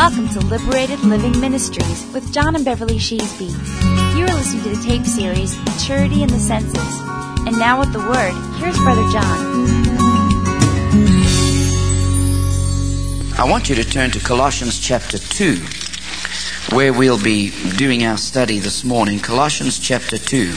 Welcome to Liberated Living Ministries with John and Beverly Sheasby. You are listening to the tape series, Maturity in the Senses. And now with the Word, here's Brother John. I want you to turn to Colossians chapter 2, where we'll be doing our study this morning. Colossians chapter 2.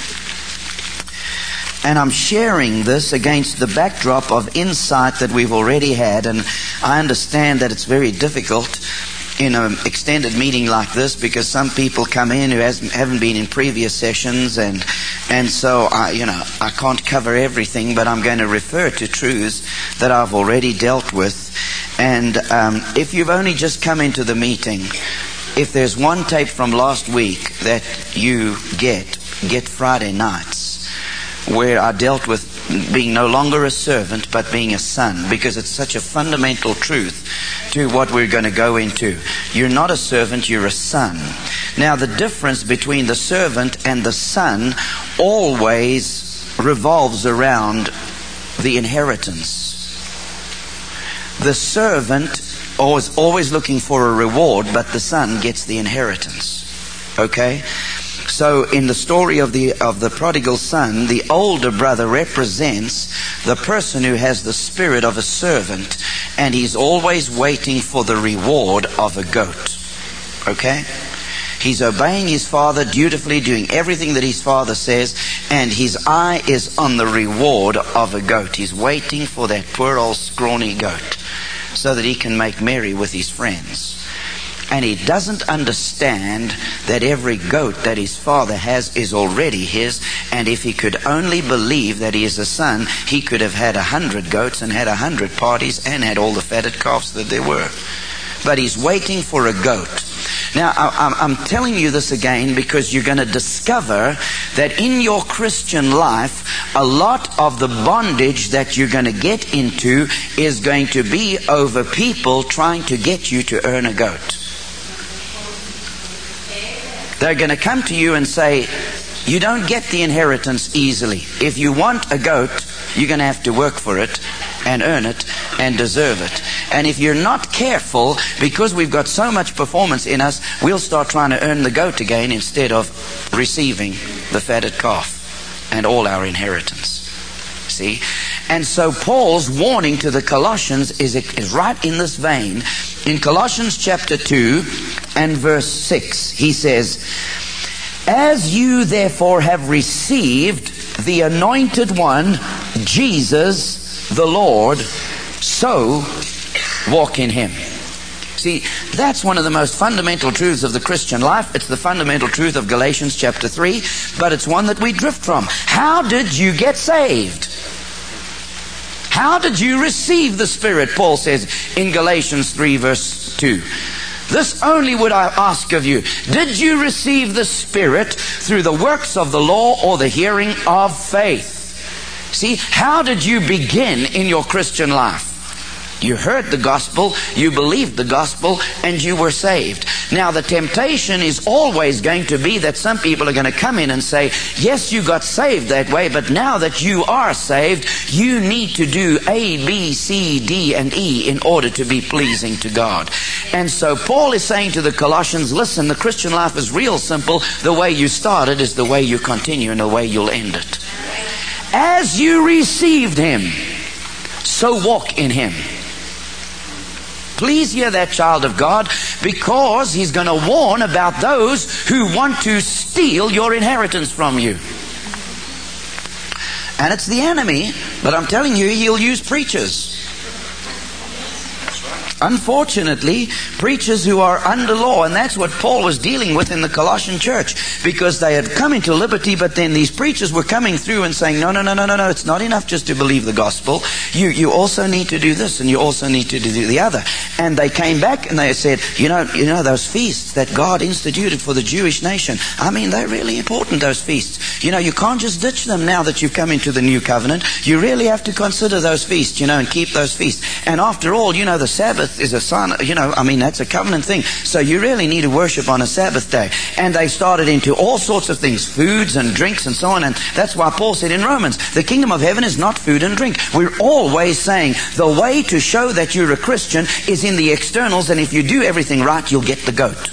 And I'm sharing this against the backdrop of insight that we've already had. And I understand that it's very difficult in an extended meeting like this because some people come in who haven't been in previous sessions. And so, I can't cover everything, but I'm going to refer to truths that I've already dealt with. And if you've only just come into the meeting, if there's one tape from last week that you get Friday nights, where I dealt with being no longer a servant but being a son, because it's such a fundamental truth to what we're going to go into. You're not a servant, you're a son. Now, the difference between the servant and the son always revolves around the inheritance. The servant is always looking for a reward, but the son gets the inheritance. Okay? So in the story of the prodigal son, the older brother represents the person who has the spirit of a servant, and he's always waiting for the reward of a goat. Okay? He's obeying his father, dutifully doing everything that his father says, and his eye is on the reward of a goat. He's waiting for that poor old scrawny goat so that he can make merry with his friends. And he doesn't understand that every goat that his father has is already his. And if he could only believe that he is a son, he could have had 100 goats and had 100 parties and had all the fatted calves that there were. But he's waiting for a goat. Now, I'm telling you this again because you're going to discover that in your Christian life, a lot of the bondage that you're going to get into is going to be over people trying to get you to earn a goat. They're going to come to you and say, you don't get the inheritance easily. If you want a goat, you're going to have to work for it and earn it and deserve it. And if you're not careful, because we've got so much performance in us, we'll start trying to earn the goat again instead of receiving the fatted calf and all our inheritance. See? And so Paul's warning to the Colossians is right in this vein. In Colossians chapter 2 and verse 6, he says, "As you therefore have received the anointed one, Jesus the Lord, so walk in him." See, that's one of the most fundamental truths of the Christian life. It's the fundamental truth of Galatians chapter 3, but it's one that we drift from. How did you get saved? How did you receive the Spirit? Paul says in Galatians 3 verse 2. This only would I ask of you. Did you receive the Spirit through the works of the law or the hearing of faith? See, how did you begin in your Christian life? You heard the gospel, you believed the gospel, and you were saved. Now the temptation is always going to be that some people are going to come in and say, yes, you got saved that way, but now that you are saved, you need to do A, B, C, D, and E in order to be pleasing to God. And so Paul is saying to the Colossians, listen, the Christian life is real simple. The way you started is the way you continue and the way you'll end it. As you received him, so walk in him. Please hear that, child of God, because he's going to warn about those who want to steal your inheritance from you. And it's the enemy, but I'm telling you, he'll use preachers. Unfortunately, preachers who are under law, and that's what Paul was dealing with in the Colossian church, because they had come into liberty, but then these preachers were coming through and saying, no, it's not enough just to believe the gospel. You also need to do this, and you also need to do the other. And they came back and they said, you know those feasts that God instituted for the Jewish nation, I mean, they're really important, those feasts. You can't just ditch them now that you've come into the new covenant. You really have to consider those feasts, and keep those feasts. And after all, the Sabbath is a sign, that's a covenant thing. So you really need to worship on a Sabbath day. And they started into all sorts of things, foods and drinks and so on. And that's why Paul said in Romans, the kingdom of heaven is not food and drink. We're always saying the way to show that you're a Christian is in the externals, and if you do everything right, you'll get the goat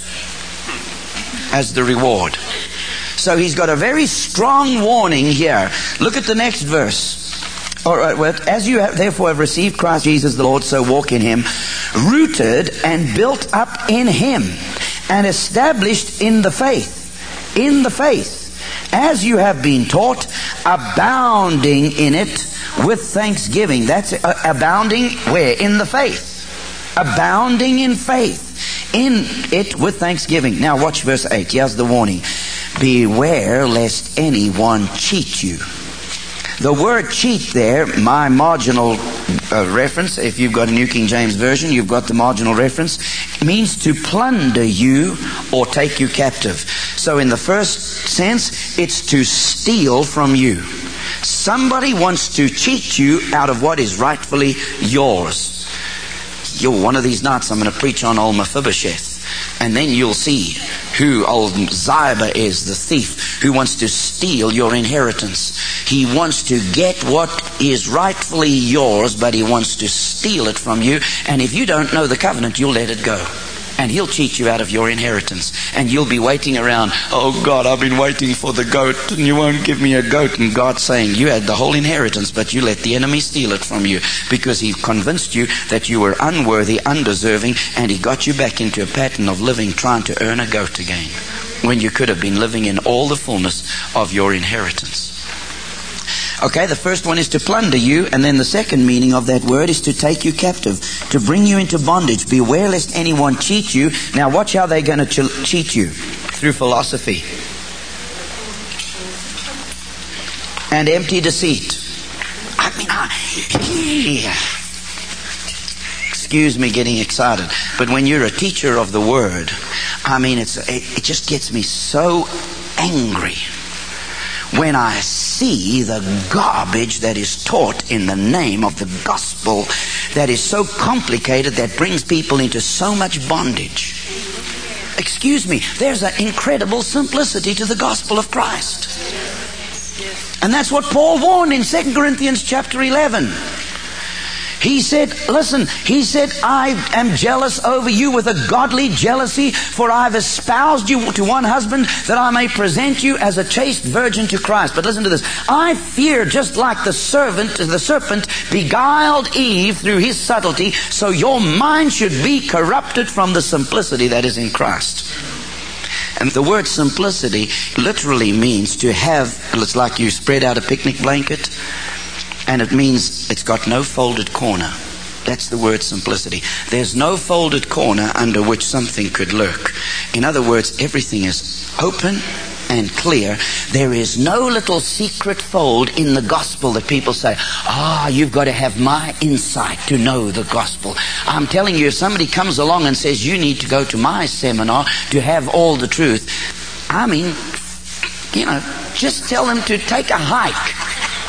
as the reward. So he's got a very strong warning here. Look at the next verse. All right, well, as you therefore have received Christ Jesus the Lord, so walk in Him, rooted and built up in Him, and established in the faith. In the faith, as you have been taught, abounding in it with thanksgiving. That's abounding where? In the faith. Abounding in faith. In it with thanksgiving. Now watch verse 8. Here's the warning. Beware lest anyone cheat you. The word cheat there, my marginal reference, if you've got a New King James Version, you've got the marginal reference, means to plunder you or take you captive. So in the first sense, it's to steal from you. Somebody wants to cheat you out of what is rightfully yours. One of these nights I'm going to preach on old Mephibosheth. And then you'll see who old Ziba is, the thief, who wants to steal your inheritance. He wants to get what is rightfully yours, but he wants to steal it from you. And if you don't know the covenant, you'll let it go. And he'll cheat you out of your inheritance. And you'll be waiting around, oh God, I've been waiting for the goat, and you won't give me a goat. And God's saying, you had the whole inheritance, but you let the enemy steal it from you, because he convinced you that you were unworthy, undeserving, and he got you back into a pattern of living, trying to earn a goat again, when you could have been living in all the fullness of your inheritance. Okay, the first one is to plunder you, and then the second meaning of that word is to take you captive, to bring you into bondage. Beware lest anyone cheat you. Now watch how they're going to cheat you. Through philosophy and empty deceit. Excuse me getting excited, but when you're a teacher of the Word, it just gets me so angry when I see the garbage that is taught in the name of the gospel that is so complicated, that brings people into so much bondage. Excuse me, there's an incredible simplicity to the gospel of Christ. And that's what Paul warned in 2 Corinthians chapter 11. He said, I am jealous over you with a godly jealousy, for I have espoused you to one husband, that I may present you as a chaste virgin to Christ. But listen to this. I fear, just like the serpent beguiled Eve through his subtlety, so your mind should be corrupted from the simplicity that is in Christ. And the word simplicity literally means to have, it's like you spread out a picnic blanket, and it means it's got no folded corner. That's the word simplicity. There's no folded corner under which something could lurk. In other words, everything is open and clear. There is no little secret fold in the gospel that people say, you've got to have my insight to know the gospel. I'm telling you, if somebody comes along and says, you need to go to my seminar to have all the truth, just tell them to take a hike.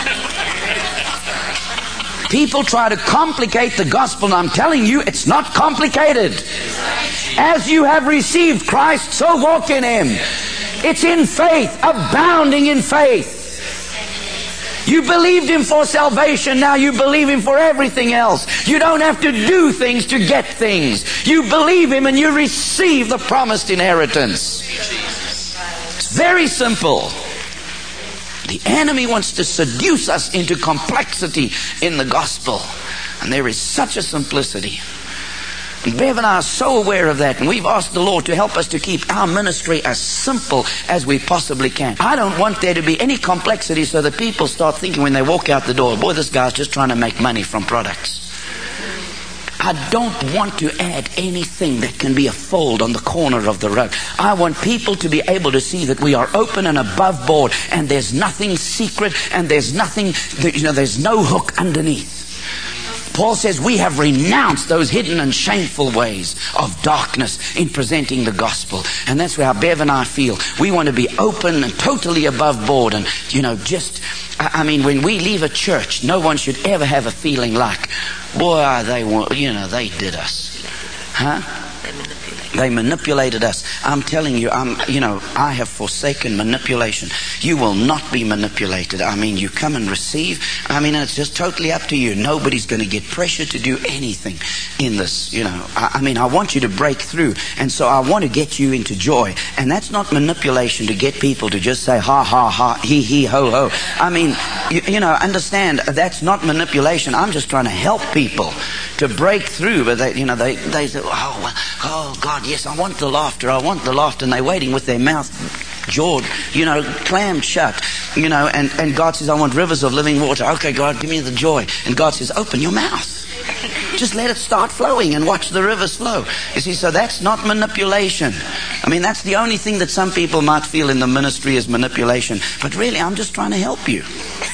People try to complicate the gospel, and I'm telling you, it's not complicated. As you have received Christ, so walk in Him. It's in faith, abounding in faith. You believed Him for salvation, now you believe Him for everything else. You don't have to do things to get things. You believe Him and you receive the promised inheritance. It's very simple. The enemy wants to seduce us into complexity in the gospel. And there is such a simplicity. And Bev and I are so aware of that. And we've asked the Lord to help us to keep our ministry as simple as we possibly can. I don't want there to be any complexity so that people start thinking when they walk out the door, boy, this guy's just trying to make money from products. I don't want to add anything that can be a fold on the corner of the rug. I want people to be able to see that we are open and above board, and there's nothing secret, and there's nothing, there's no hook underneath. Paul says we have renounced those hidden and shameful ways of darkness in presenting the gospel. And that's how Bev and I feel. We want to be open and totally above board. And, when we leave a church, no one should ever have a feeling like, boy, they did us. They manipulated us. I'm telling you, I have forsaken manipulation. You will not be manipulated. You come and receive. It's just totally up to you. Nobody's going to get pressure to do anything in this, I want you to break through. And so I want to get you into joy. And that's not manipulation to get people to just say, ha, ha, ha, he, ho, ho. Understand, that's not manipulation. I'm just trying to help people to break through. But they say, oh, God, yes, I want the laughter. And they're waiting with their mouth jawed, clammed shut, and God says, I want rivers of living water. Okay, God, give me the joy. And God says, open your mouth. Just let it start flowing and watch the rivers flow. You see, so that's not manipulation. That's the only thing that some people might feel in the ministry is manipulation. But really, I'm just trying to help you.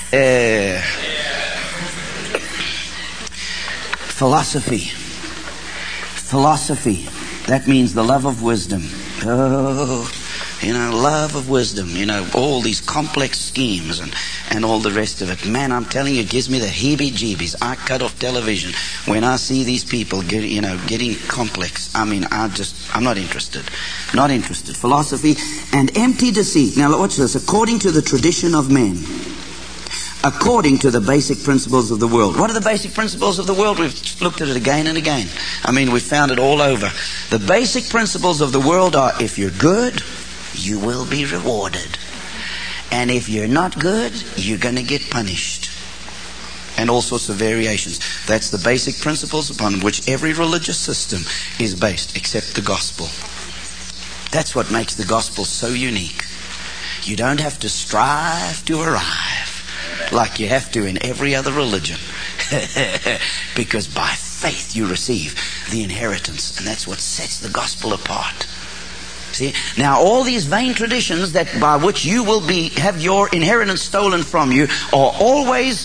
Philosophy. That means the love of wisdom. Love of wisdom. All these complex schemes and all the rest of it. Man, I'm telling you, it gives me the heebie-jeebies. I cut off television when I see these people getting complex. I'm not interested. Not interested. Philosophy and empty deceit. Now watch this. According to the tradition of men. According to the basic principles of the world. What are the basic principles of the world? We've looked at it again and again. We've found it all over. The basic principles of the world are, if you're good, you will be rewarded. And if you're not good, you're going to get punished. And all sorts of variations. That's the basic principles upon which every religious system is based, except the gospel. That's what makes the gospel so unique. You don't have to strive to arrive like you have to in every other religion. Because by faith you receive the inheritance. And that's what sets the gospel apart. See? Now all these vain traditions that by which you will have your inheritance stolen from you are always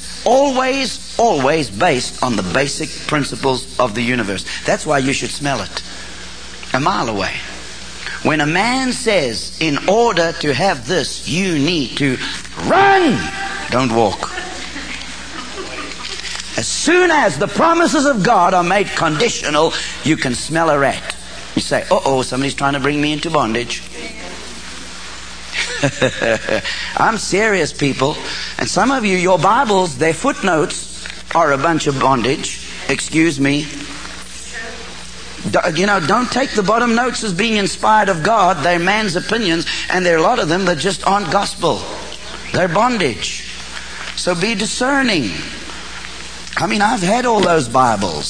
based on the basic principles of the universe. That's why you should smell it a mile away. When a man says, in order to have this, you need to run, don't walk. As soon as the promises of God are made conditional, you can smell a rat. You say, somebody's trying to bring me into bondage. I'm serious, people. And some of you, your Bibles, their footnotes are a bunch of bondage. Excuse me. Don't take the bottom notes as being inspired of God. They're man's opinions, and there are a lot of them that just aren't gospel. They're bondage. So be discerning. I've had all those Bibles.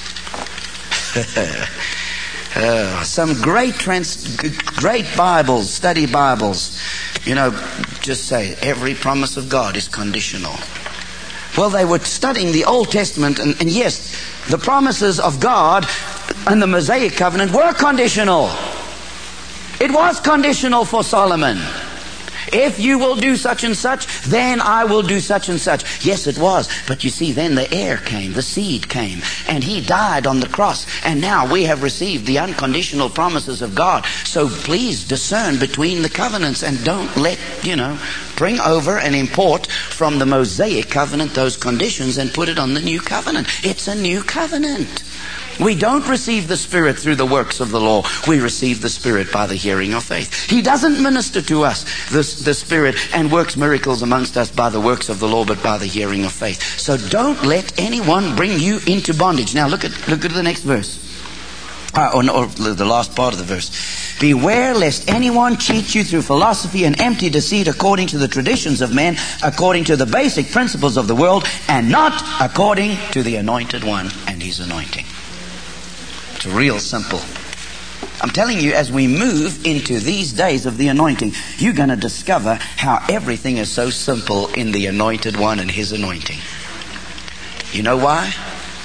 Some great Bibles, study Bibles. Just say every promise of God is conditional. Well, they were studying the Old Testament, and yes, the promises of God and the Mosaic covenant were conditional. It was conditional for Solomon. If you will do such and such, then I will do such and such. Yes, it was. But you see, then the heir came, the seed came, and he died on the cross. And now we have received the unconditional promises of God. So please discern between the covenants and don't let, bring over and import from the Mosaic covenant those conditions and put it on the new covenant. It's a new covenant. We don't receive the Spirit through the works of the law. We receive the Spirit by the hearing of faith. He doesn't minister to us, the Spirit, and works miracles amongst us by the works of the law, but by the hearing of faith. So don't let anyone bring you into bondage. Now look at the next verse. Or the last part of the verse. Beware lest anyone cheat you through philosophy and empty deceit according to the traditions of men, according to the basic principles of the world, and not according to the Anointed One and His anointing. It's real simple. I'm telling you, as we move into these days of the anointing, you're going to discover how everything is so simple in the Anointed One and His anointing. You know why?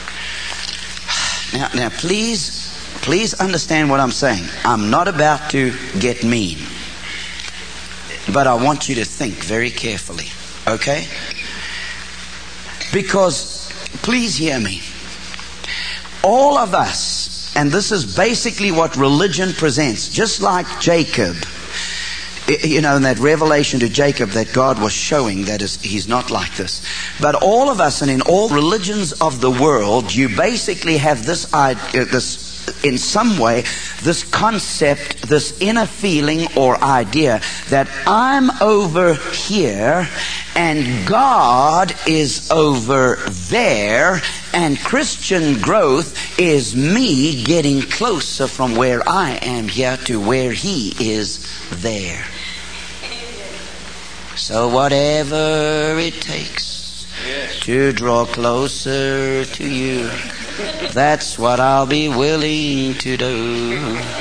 Now please understand what I'm saying. I'm not about to get mean, but I want you to think very carefully, okay? Because, please hear me, all of us, and this is basically what religion presents, just like Jacob, in that revelation to Jacob that God was showing that he's not like this. But all of us, and in all religions of the world, you basically have this in some way this concept, this inner feeling or idea that I'm over here and God is over there, and Christian growth is me getting closer from where I am here to where He is there. So whatever it takes to draw closer to you, that's what I'll be willing to do.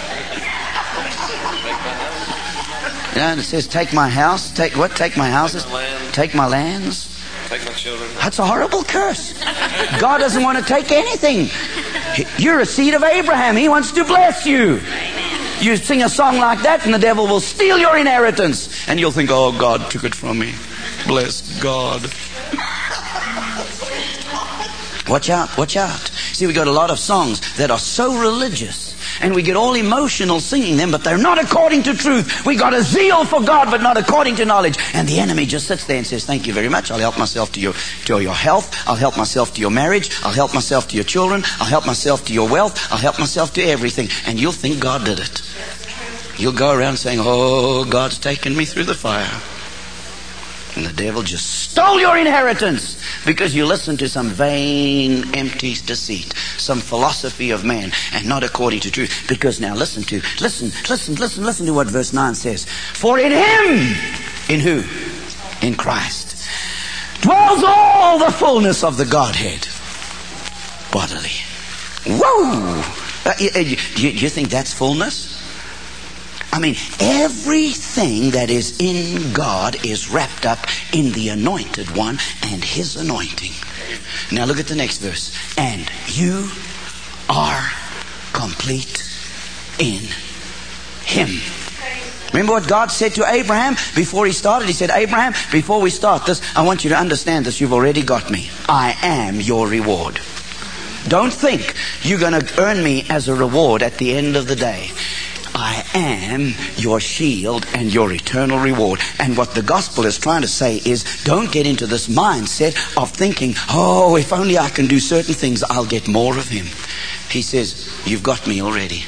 Yeah, and it says, take my house. Take what? Take my houses. Take my lands. Take my children. That's a horrible curse. God doesn't want to take anything. You're a seed of Abraham. He wants to bless you. You sing a song like that and the devil will steal your inheritance. And you'll think, oh, God took it from me. Bless God. Watch out, watch out. See, we got a lot of songs that are so religious, and we get all emotional singing them, but they're not according to truth. We got a zeal for God, but not according to knowledge. And the enemy just sits there and says, thank you very much. I'll help myself to your health. I'll help myself to your marriage. I'll help myself to your children. I'll help myself to your wealth. I'll help myself to everything. And you'll think God did it. You'll go around saying, oh, God's taken me through the fire. And the devil just stole your inheritance because you listened to some vain, empty deceit, some philosophy of man, and not according to truth. Because now listen to what verse 9 says. For in Him, in who? In Christ, dwells all the fullness of the Godhead bodily. Whoa! Do you think that's fullness? I mean, everything that is in God is wrapped up in the Anointed One and His anointing. Now look at the next verse. And you are complete in Him. Remember what God said to Abraham before he started? He said, Abraham, before we start this, I want you to understand this. You've already got me. I am your reward. Don't think you're going to earn me as a reward at the end of the day. I am your shield and your eternal reward. And what the gospel is trying to say is, don't get into this mindset of thinking, oh, if only I can do certain things, I'll get more of Him. He says, you've got me already.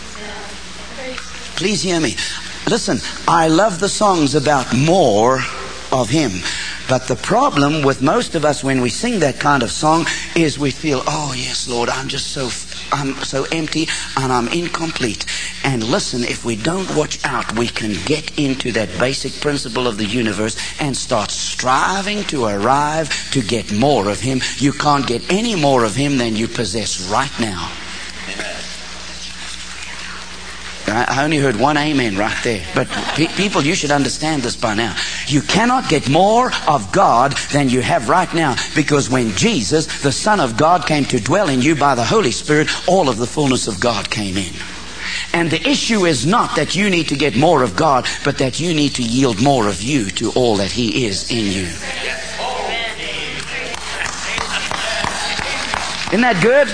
Please hear me. Listen, I love the songs about more of Him. But the problem with most of us when we sing that kind of song is we feel, oh yes, Lord, I'm so empty and I'm incomplete. And listen, if we don't watch out, we can get into that basic principle of the universe and start striving to arrive to get more of Him. You can't get any more of Him than you possess right now. Amen. I only heard one amen right there. But people, you should understand this by now. You cannot get more of God than you have right now, because when Jesus, the Son of God, came to dwell in you by the Holy Spirit, all of the fullness of God came in. And the issue is not that you need to get more of God, but that you need to yield more of you to all that He is in you. Isn't that good?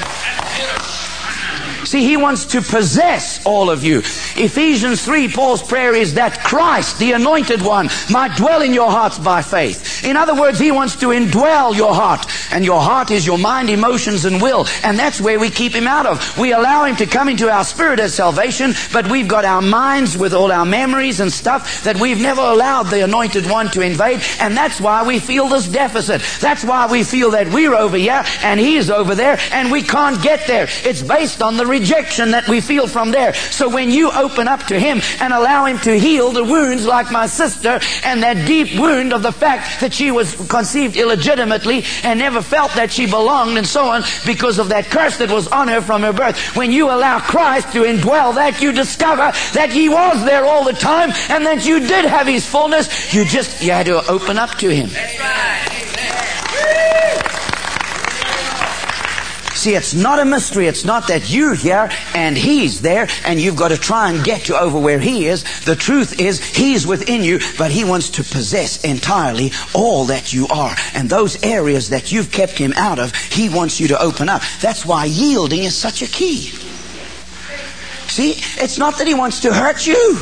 See, He wants to possess all of you. Ephesians 3, Paul's prayer is that Christ, the Anointed One, might dwell in your hearts by faith. In other words, He wants to indwell your heart. And your heart is your mind, emotions, and will. And that's where we keep Him out of. We allow Him to come into our spirit as salvation, but we've got our minds with all our memories and stuff that we've never allowed the Anointed One to invade. And that's why we feel this deficit. That's why we feel that we're over here and He's over there and we can't get there. It's based on the rejection that we feel from there. So when you open up to Him and allow Him to heal the wounds, like my sister, and that deep wound of the fact that she was conceived illegitimately and never felt that she belonged and so on because of that curse that was on her from her birth. When you allow Christ to indwell that, you discover that He was there all the time and that you did have His fullness. You had to open up to Him. That's right. See, it's not a mystery. It's not that you're here and He's there and you've got to try and get to over where He is. The truth is He's within you, but He wants to possess entirely all that you are. And those areas that you've kept Him out of, He wants you to open up. That's why yielding is such a key. See, it's not that He wants to hurt you.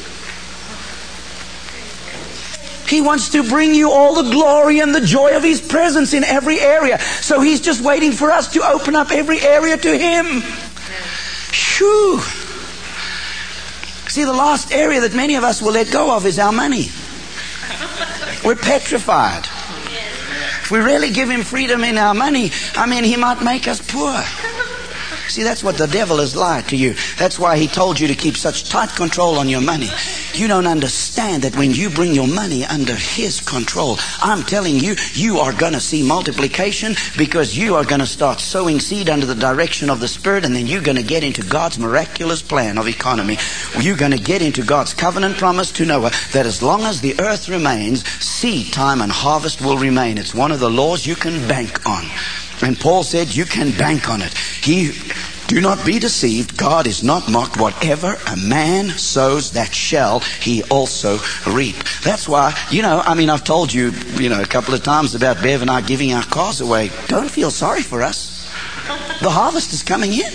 He wants to bring you all the glory and the joy of His presence in every area. So He's just waiting for us to open up every area to Him. Phew. See, the last area that many of us will let go of is our money. We're petrified. If we really give him freedom in our money, he might make us poor. See, that's what the devil has lied to you. That's why he told you to keep such tight control on your money. You don't understand that when you bring your money under his control, I'm telling you, you are going to see multiplication, because you are going to start sowing seed under the direction of the Spirit, and then you're going to get into God's miraculous plan of economy. You're going to get into God's covenant promise to Noah that as long as the earth remains, seed time and harvest will remain. It's one of the laws you can bank on. And Paul said you can bank on it. Do not be deceived. God is not mocked. Whatever a man sows, that shall he also reap. That's why, I've told you, a couple of times about Bev and I giving our cars away. Don't feel sorry for us. The harvest is coming in.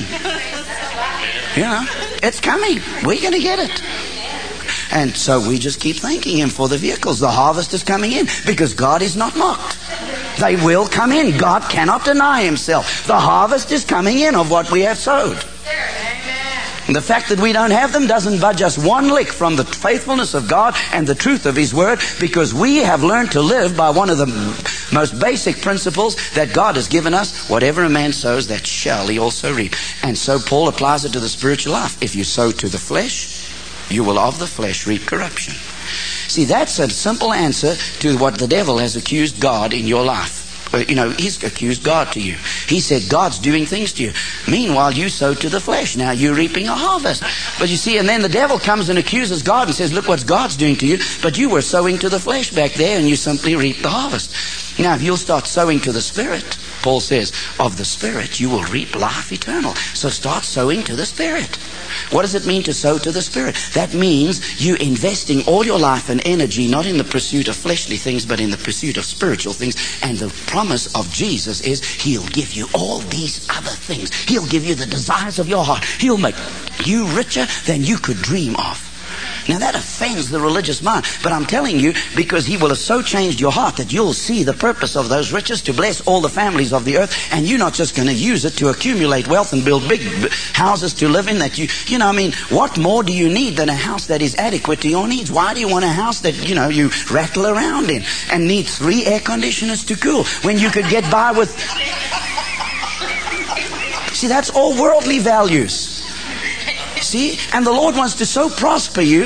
It's coming. We're going to get it. And so we just keep thanking him for the vehicles. The harvest is coming in because God is not mocked. They will come in. God cannot deny himself. The harvest is coming in of what we have sowed. And the fact that we don't have them doesn't budge us one lick from the faithfulness of God and the truth of his word, because we have learned to live by one of the most basic principles that God has given us. Whatever a man sows, that shall he also reap. And so Paul applies it to the spiritual life. If you sow to the flesh, you will of the flesh reap corruption. See, that's a simple answer to what the devil has accused God in your life. He's accused God to you. He said God's doing things to you. Meanwhile, you sowed to the flesh. Now you're reaping a harvest. But you see, and then the devil comes and accuses God and says, look what God's doing to you. But you were sowing to the flesh back there, and you simply reaped the harvest. Now, if you'll start sowing to the Spirit, Paul says, of the Spirit you will reap life eternal. So start sowing to the Spirit. What does it mean to sow to the Spirit? That means you investing all your life and energy not in the pursuit of fleshly things, but in the pursuit of spiritual things. And the promise of Jesus is he'll give you all these other things. He'll give you the desires of your heart. He'll make you richer than you could dream of. Now that offends the religious mind, but I'm telling you, because he will have so changed your heart that you'll see the purpose of those riches to bless all the families of the earth, and you're not just going to use it to accumulate wealth and build big houses to live in. What more do you need than a house that is adequate to your needs? Why do you want a house that, you rattle around in and need 3 air conditioners to cool when you could get by with... See, that's all worldly values. See? And the Lord wants to so prosper you.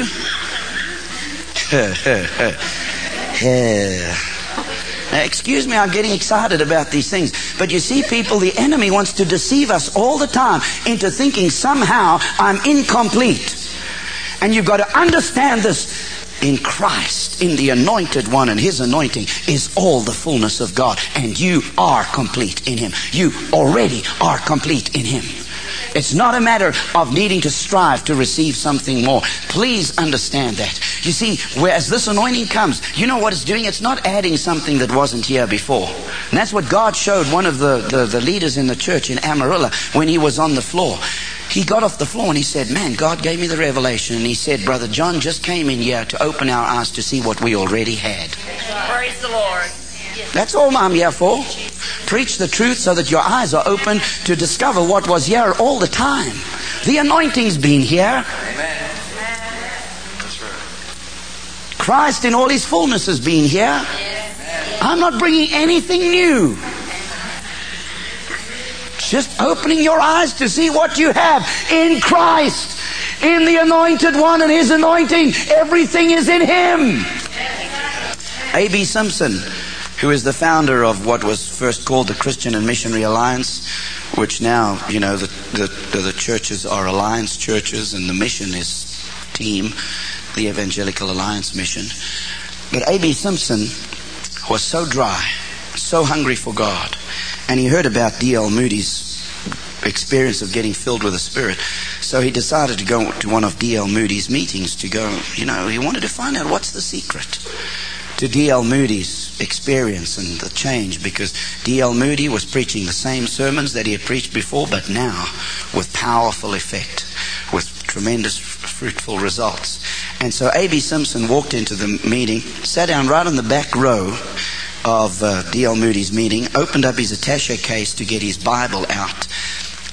Now, excuse me, I'm getting excited about these things. But you see, people, the enemy wants to deceive us all the time into thinking somehow I'm incomplete. And you've got to understand this. In Christ, in the Anointed One and his anointing, is all the fullness of God. And you are complete in him. You already are complete in him. It's not a matter of needing to strive to receive something more. Please understand that. You see, whereas this anointing comes, you know what it's doing? It's not adding something that wasn't here before. And that's what God showed one of the leaders in the church in Amarillo when he was on the floor. He got off the floor and he said, man, God gave me the revelation. And he said, Brother John just came in here to open our eyes to see what we already had. Praise the Lord. That's all I'm here for. Preach the truth so that your eyes are open to discover what was here all the time. The anointing's been here. Amen. That's right. Christ in all his fullness has been here. I'm not bringing anything new. Just opening your eyes to see what you have in Christ, in the Anointed One and his anointing. Everything is in him. A.B. Simpson, who is the founder of what was first called the Christian and Missionary Alliance, which now, the churches are alliance churches and the mission is team, the Evangelical Alliance Mission. But A.B. Simpson was so dry, so hungry for God, and he heard about D.L. Moody's experience of getting filled with the Spirit. So he decided to go to one of D.L. Moody's meetings to go, he wanted to find out what's the secret to D.L. Moody's experience and the change, because D.L. Moody was preaching the same sermons that he had preached before, but now with powerful effect, with tremendous fruitful results. And so A.B. Simpson walked into the meeting, sat down right on the back row of D.L. Moody's meeting, opened up his attaché case to get his Bible out,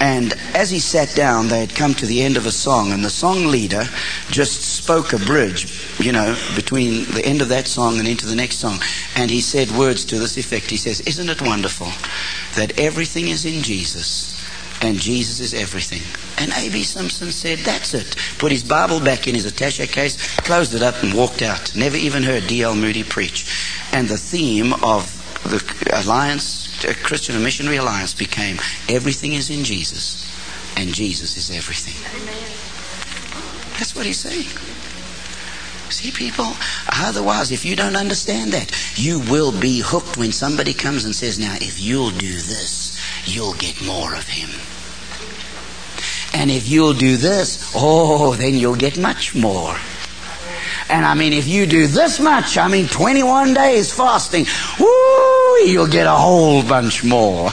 And as he sat down, they had come to the end of a song, and the song leader just spoke a bridge, between the end of that song and into the next song. And he said words to this effect. He says, "Isn't it wonderful that everything is in Jesus and Jesus is everything?" And A.B. Simpson said, "That's it." Put his Bible back in his attaché case, closed it up and walked out. Never even heard D.L. Moody preach. And the theme of the Alliance, Christian and Missionary Alliance, became everything is in Jesus and Jesus is everything. That's what he's saying. See, people, otherwise, if you don't understand that, you will be hooked when somebody comes and says, "Now, if you'll do this, you'll get more of him. And if you'll do this, then you'll get much more. And if you do this much, 21 days fasting, you'll get a whole bunch more."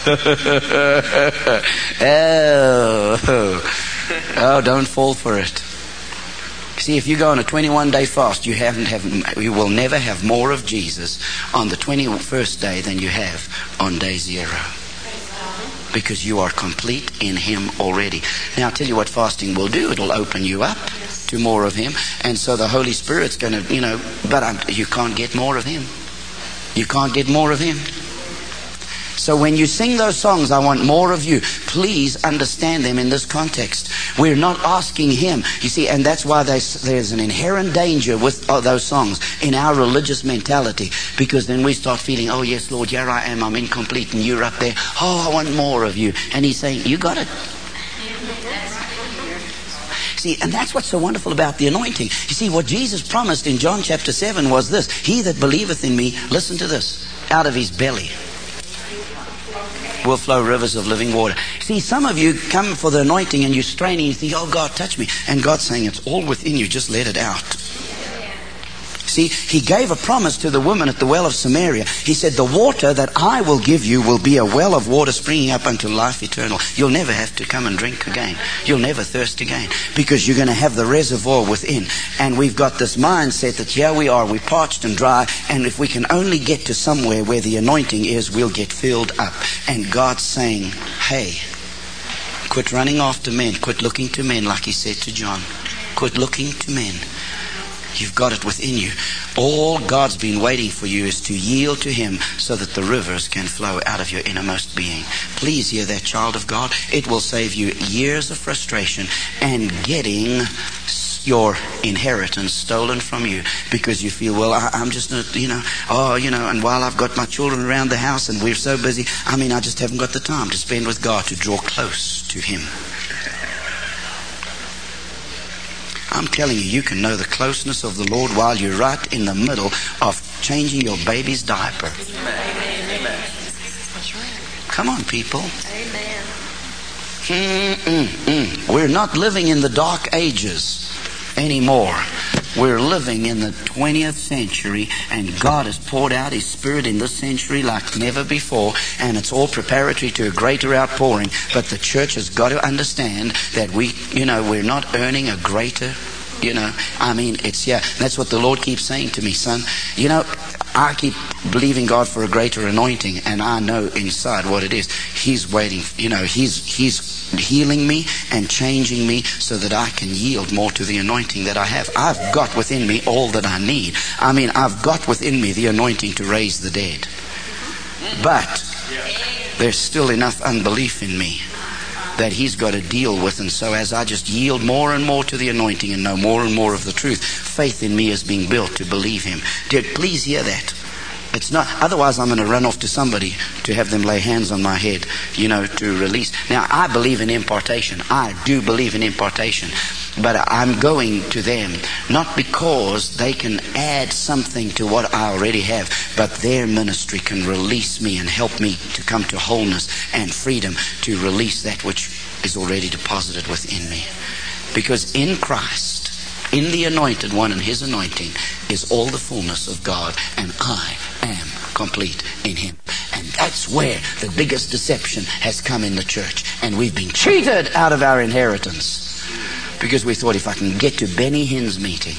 Don't fall for it. See, if you go on a 21-day fast, you will never have more of Jesus on the 21st day than you have on day 0. Because you are complete in him already. Now, I'll tell you what fasting will do. It'll open you up to more of him. And so the Holy Spirit's going to, but you can't get more of him. You can't get more of him. So when you sing those songs, "I want more of you," please understand them in this context. We're not asking him. You see, and that's why there's an inherent danger with those songs in our religious mentality. Because then we start feeling, "Oh yes, Lord, here I am, I'm incomplete, and you're up there. I want more of you." And he's saying, "You got it." See, and that's what's so wonderful about the anointing. You see, what Jesus promised in John chapter 7 was this: "He that believeth in me," listen to this, "out of his belly will flow rivers of living water." See, some of you come for the anointing and you're straining, you think, "Oh God, touch me." And God's saying, "It's all within you, just let it out." See, he gave a promise to the woman at the well of Samaria. He said, "The water that I will give you will be a well of water springing up unto life eternal." You'll never have to come and drink again. You'll never thirst again, because you're going to have the reservoir within. And we've got this mindset that here we are, we're parched and dry, and if we can only get to somewhere where the anointing is, we'll get filled up. And God's saying, "Hey, quit running after men. Quit looking to men," like he said to John. Quit looking to men. You've got it within you. All God's been waiting for you is to yield to him so that the rivers can flow out of your innermost being. Please hear that, child of God. It will save you years of frustration and getting your inheritance stolen from you, because you feel, "Well, I'm just not, and while I've got my children around the house and we're so busy, I just haven't got the time to spend with God, to draw close to him." I'm telling you, you can know the closeness of the Lord while you're right in the middle of changing your baby's diaper. Amen. Come on, people. Amen. We're not living in the dark ages anymore. We're living in the 20th century, and God has poured out his Spirit in this century like never before, and it's all preparatory to a greater outpouring. But the church has got to understand that we're not earning a greater, it's, that's what the Lord keeps saying to me, "Son, I keep believing God for a greater anointing, and I know inside what it is. He's waiting, He's healing me and changing me so that I can yield more to the anointing that I have. I've got within me all that I need. I've got within me the anointing to raise the dead. But there's still enough unbelief in me that he's got to deal with. And so as I just yield more and more to the anointing and know more and more of the truth, faith in me is being built to believe him. Dear, please hear that. It's not, otherwise I'm going to run off to somebody to have them lay hands on my head, to release. Now, I believe in impartation. I do believe in impartation. But I'm going to them, not because they can add something to what I already have, but their ministry can release me and help me to come to wholeness and freedom to release that which is already deposited within me. Because in Christ, in the Anointed One and his anointing, is all the fullness of God, and I am complete in him. And that's where the biggest deception has come in the church. And we've been cheated out of our inheritance. Because we thought, if I can get to Benny Hinn's meeting.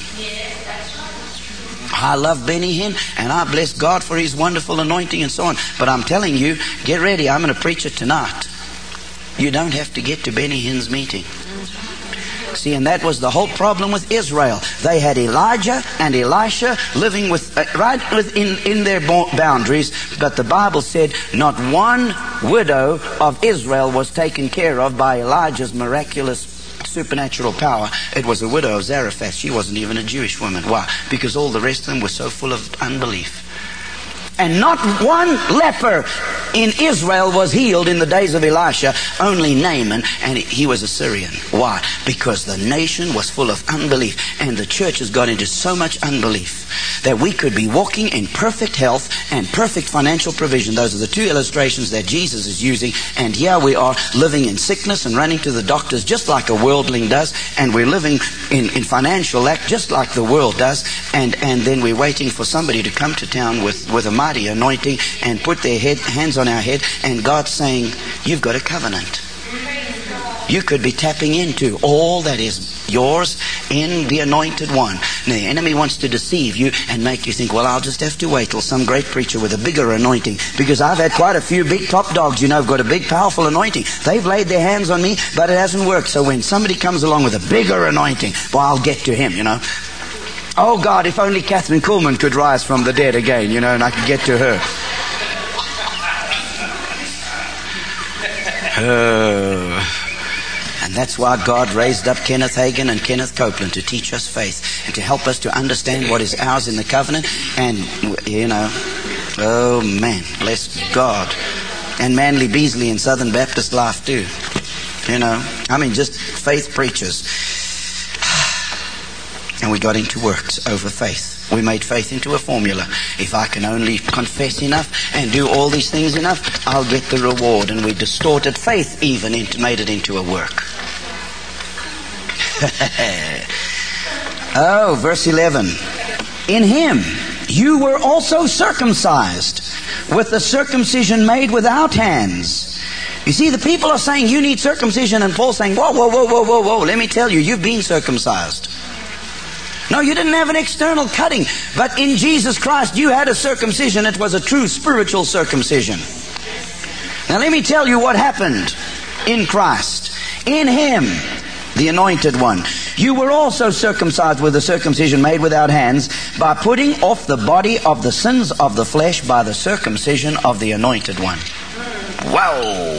I love Benny Hinn, and I bless God for his wonderful anointing and so on. But I'm telling you, get ready, I'm going to preach it tonight. You don't have to get to Benny Hinn's meeting. See, and that was the whole problem with Israel. They had Elijah and Elisha living with right within their boundaries, but the Bible said not one widow of Israel was taken care of by Elijah's miraculous supernatural power. It was a widow of Zarephath. She wasn't even a Jewish woman. Why? Because all the rest of them were so full of unbelief. And not one leper in Israel was healed in the days of Elisha, only Naaman, and he was a Syrian. Why? Because the nation was full of unbelief, and the church has got into so much unbelief that we could be walking in perfect health and perfect financial provision. Those are the two illustrations that Jesus is using, and here we are living in sickness and running to the doctors just like a worldling does, and we're living in financial lack just like the world does, and then we're waiting for somebody to come to town with a mighty anointing and put their hands on our head, and God's saying, you've got a covenant. You could be tapping into all that is yours in the Anointed One. Now, the enemy wants to deceive you and make you think, well, I'll just have to wait till some great preacher with a bigger anointing, because I've had quite a few big top dogs, have got a big powerful anointing. They've laid their hands on me, but it hasn't worked. So when somebody comes along with a bigger anointing, well, I'll get to him, Oh God, if only Catherine Kuhlman could rise from the dead again, and I could get to her. And that's why God raised up Kenneth Hagin and Kenneth Copeland to teach us faith and to help us to understand what is ours in the covenant. And, oh man, bless God. And Manly Beasley in Southern Baptist Life too. Just faith preachers. And we got into works over faith. We made faith into a formula. If I can only confess enough and do all these things enough, I'll get the reward. And we distorted faith even made it into a work. Oh, verse 11. In him you were also circumcised with the circumcision made without hands. You see, the people are saying you need circumcision, and Paul's saying, whoa, let me tell you, you've been circumcised. No, you didn't have an external cutting, but in Jesus Christ you had a circumcision. It was a true spiritual circumcision. Now let me tell you what happened in Christ. In him, the Anointed One, you were also circumcised with a circumcision made without hands, by putting off the body of the sins of the flesh by the circumcision of the Anointed One. Wow!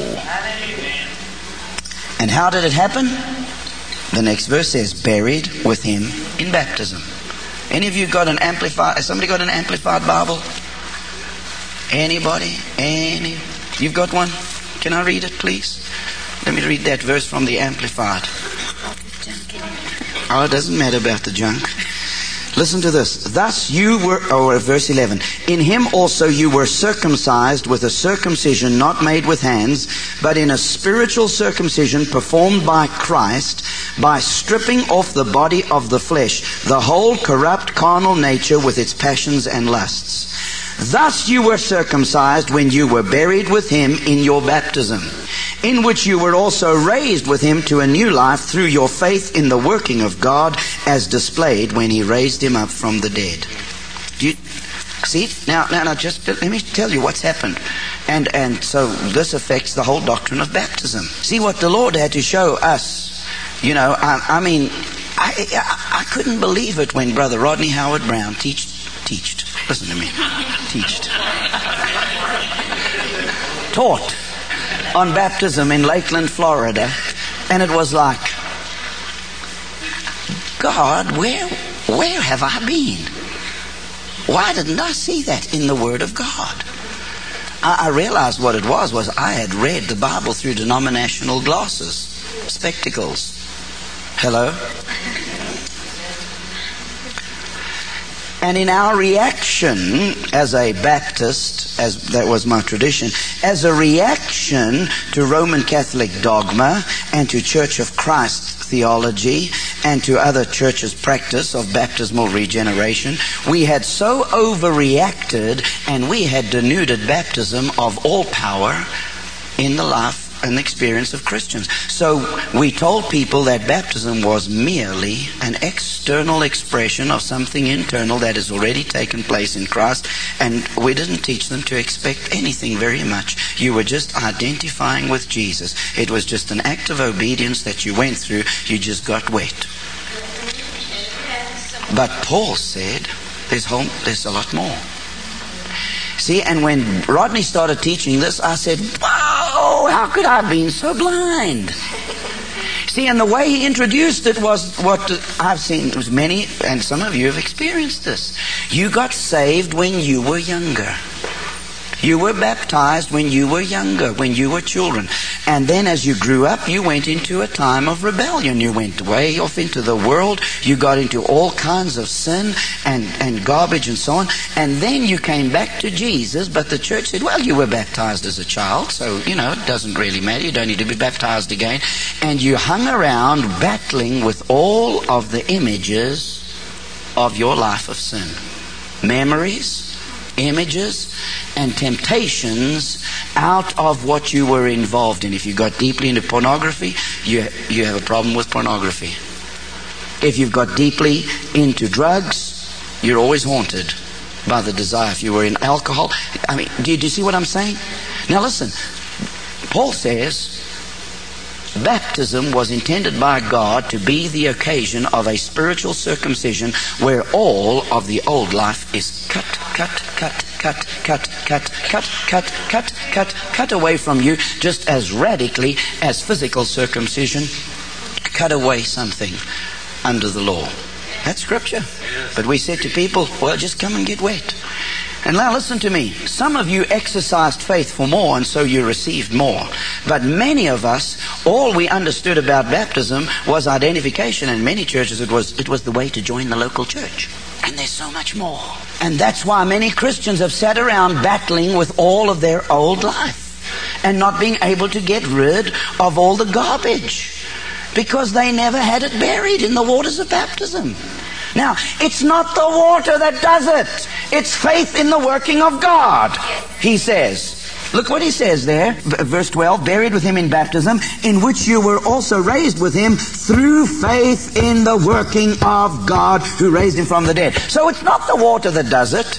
And how did it happen? The next verse says, buried with him in baptism. Any of you got an amplified? Has somebody got an amplified Bible? Anybody? You've got one? Can I read it, please? Let me read that verse from the amplified. Oh, it doesn't matter about the junk. Listen to this. Thus you were, verse 11, in him also you were circumcised with a circumcision not made with hands, but in a spiritual circumcision performed by Christ, by stripping off the body of the flesh, the whole corrupt carnal nature with its passions and lusts. Thus you were circumcised when you were buried with him in your baptism, in which you were also raised with him to a new life through your faith in the working of God, as displayed when he raised him up from the dead. Do you see? Now, just let me tell you what's happened. And so this affects the whole doctrine of baptism. See what the Lord had to show us. I couldn't believe it when Brother Rodney Howard Brown teached. Listen to me. Taught on baptism in Lakeland, Florida, and it was like, God, where have I been? Why didn't I see that in the Word of God? I realized what it was I had read the Bible through denominational glasses, spectacles. Hello? And in our reaction as a Baptist, as that was my tradition, as a reaction to Roman Catholic dogma and to Church of Christ theology and to other churches' practice of baptismal regeneration, we had so overreacted and we had denuded baptism of all power in the life an experience of Christians. So we told people that baptism was merely an external expression of something internal that has already taken place in Christ, and we didn't teach them to expect anything very much. You were just identifying with Jesus. It was just an act of obedience that you went through. You just got wet. But Paul said there's a lot more. See, and when Rodney started teaching this, I said, wow, how could I have been so blind? See, and the way he introduced it was what I've seen. It was many, and some of you have experienced this. You got saved when you were younger. You were baptized when you were younger, when you were children. And then as you grew up, you went into a time of rebellion. You went way off into the world. You got into all kinds of sin and garbage and so on. And then you came back to Jesus, but the church said, well, you were baptized as a child, so, it doesn't really matter. You don't need to be baptized again. And you hung around battling with all of the images of your life of sin. Memories, images, and temptations out of what you were involved in. If you got deeply into pornography, you have a problem with pornography. If you've got deeply into drugs, you're always haunted by the desire. If you were in alcohol, do you see what I'm saying? Now listen, Paul says baptism was intended by God to be the occasion of a spiritual circumcision where all of the old life is cut away from you, just as radically as physical circumcision cut away something under the law. That's Scripture. But we said to people, well, just come and get wet. And now listen to me. Some of you exercised faith for more, and so you received more. But many of us, all we understood about baptism was identification. In many churches it was the way to join the local church. And there's so much more. And that's why many Christians have sat around battling with all of their old life and not being able to get rid of all the garbage because they never had it buried in the waters of baptism. Now, it's not the water that does it. It's faith in the working of God, he says. Look what he says there, verse 12, buried with him in baptism, in which you were also raised with him through faith in the working of God who raised him from the dead. So it's not the water that does it.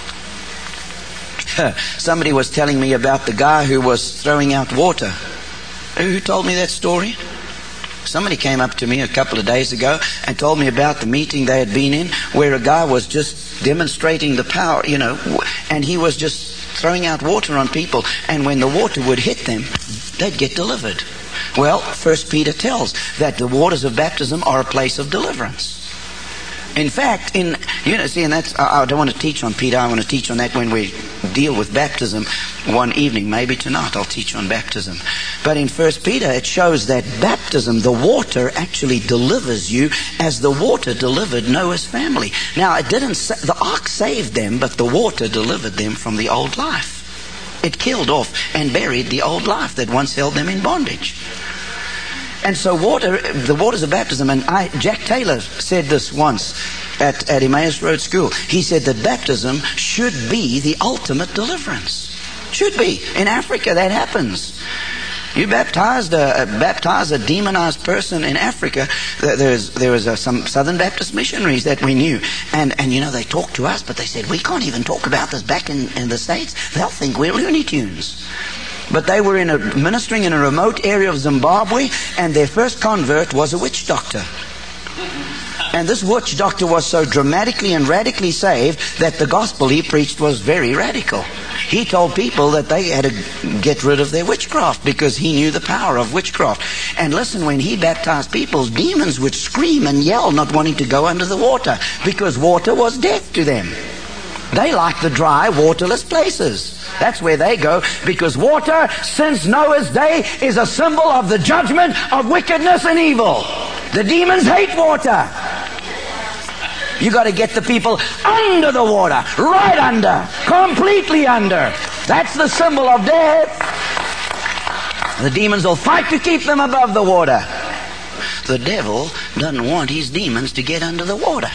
Somebody was telling me about the guy who was throwing out water. Who told me that story? Somebody came up to me a couple of days ago and told me about the meeting they had been in where a guy was just demonstrating the power, and he was just throwing out water on people, and when the water would hit them, they'd get delivered. Well, 1 Peter tells that the waters of baptism are a place of deliverance. In fact, and that's, I don't want to teach on Peter. I want to teach on that when we deal with baptism one evening. Maybe tonight I'll teach on baptism. But in 1 Peter it shows that baptism, the water actually delivers you as the water delivered Noah's family. Now, the ark saved them, but the water delivered them from the old life. It killed off and buried the old life that once held them in bondage. And so the waters of baptism, and Jack Taylor said this once at Emmaus Road School. He said that baptism should be the ultimate deliverance. Should be. In Africa that happens. You baptize a demonized person in Africa. There was some Southern Baptist missionaries that we knew, and they talked to us, but they said we can't even talk about this back in the States. They'll think we're Looney Tunes. But they were ministering in a remote area of Zimbabwe, and their first convert was a witch doctor. And this witch doctor was so dramatically and radically saved that the gospel he preached was very radical. He told people that they had to get rid of their witchcraft because he knew the power of witchcraft. And listen, when he baptized people, demons would scream and yell, not wanting to go under the water because water was death to them. They like the dry, waterless places. That's where they go, because water, since Noah's day, is a symbol of the judgment of wickedness and evil. The demons hate water. You got to get the people under the water, right under, completely under. That's the symbol of death. The demons will fight to keep them above the water. The devil doesn't want his demons to get under the water.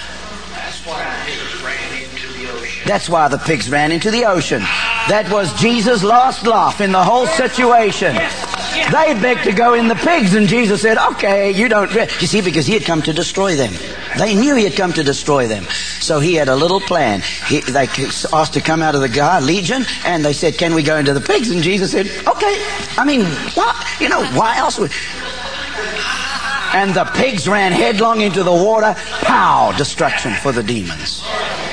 That's why the pigs ran into the ocean. That was Jesus' last laugh in the whole situation. They begged to go in the pigs, and Jesus said, okay, you don't... You see, because he had come to destroy them. They knew he had come to destroy them. So he had a little plan. They asked to come out of the legion, and they said, can we go into the pigs? And Jesus said, okay. I mean, what? Why else would... And the pigs ran headlong into the water. Pow! Destruction for the demons.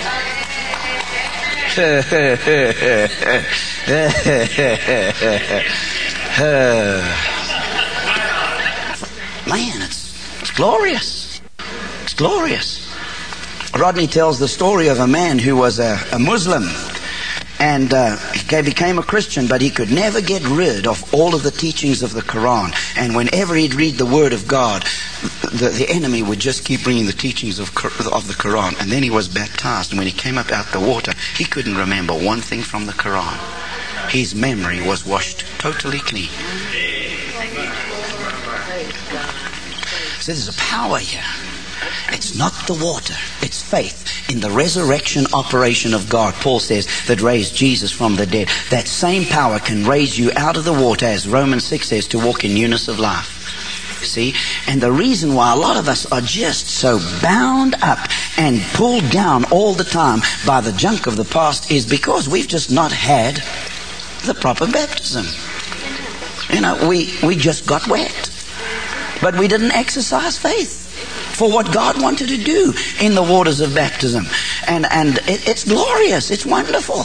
Man, it's glorious. It's glorious. Rodney tells the story of a man who was a Muslim, and he became a Christian, but he could never get rid of all of the teachings of the Quran. And whenever he'd read the Word of God, the enemy would just keep bringing the teachings of the Quran. And then he was baptized, and when he came up out the water, he couldn't remember one thing from the Quran. His memory was washed totally clean. So there's a power here. It's not the water, it's faith in the resurrection operation of God, Paul says, that raised Jesus from the dead. That same power can raise you out of the water, as Romans 6 says, to walk in newness of life. See? And the reason why a lot of us are just so bound up and pulled down all the time by the junk of the past is because we've just not had the proper baptism. We just got wet. But we didn't exercise faith for what God wanted to do in the waters of baptism. And it's glorious. It's wonderful.